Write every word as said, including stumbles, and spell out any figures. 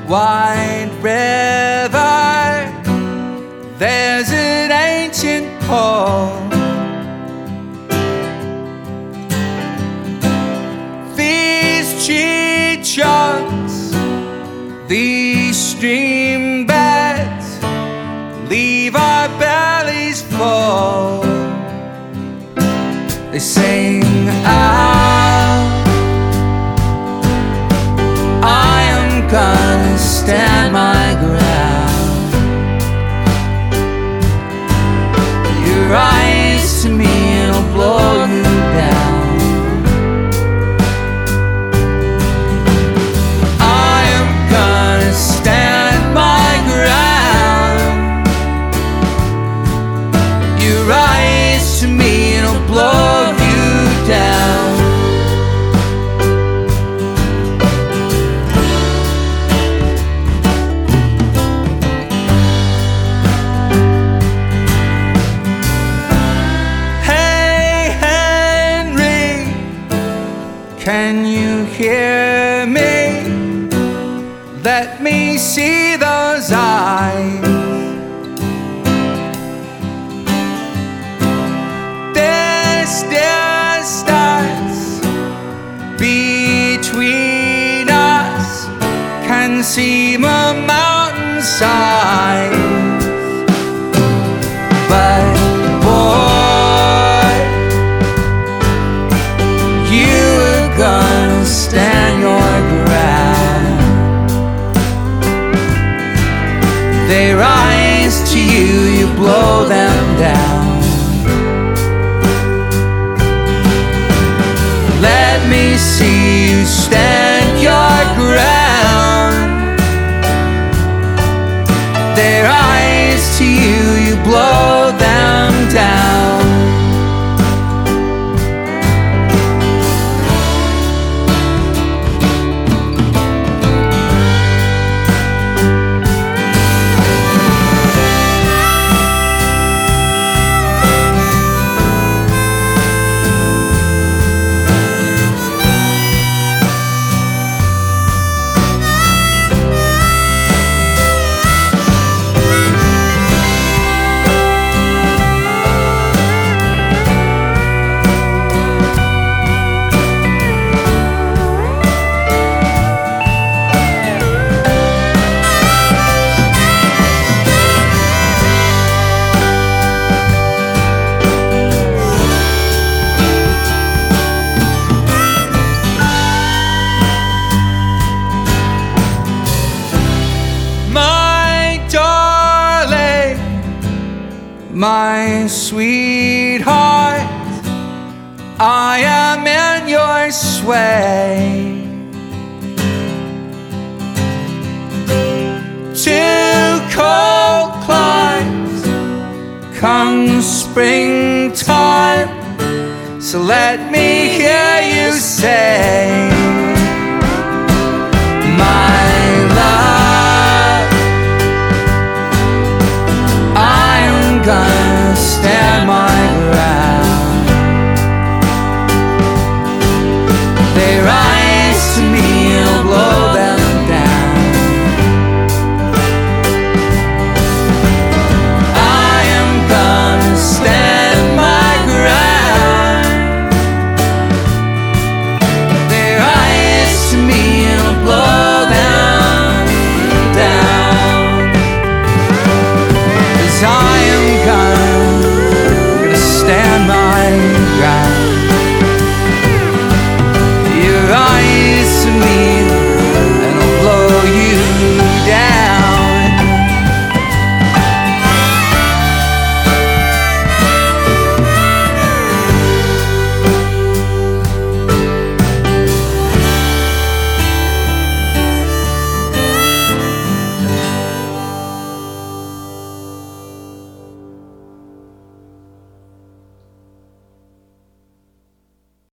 wide river, there's an ancient pool. These tree trunks, these stream beds, leave our bellies full. They sing out, I am gonna stand my ground. Your eyes to me, it'll blow you down. I am gonna stand my ground. Your eyes to me, it'll blow you down. Can you hear me? Let me see those eyes. This distance between us can seem a mountainside, but gonna stand your ground. They rise to you, you blow them down. Let me see you stand your ground. They rise to you, you blow them down. My sweetheart, I am in your sway. Two cold climes come springtime, so let me hear you say,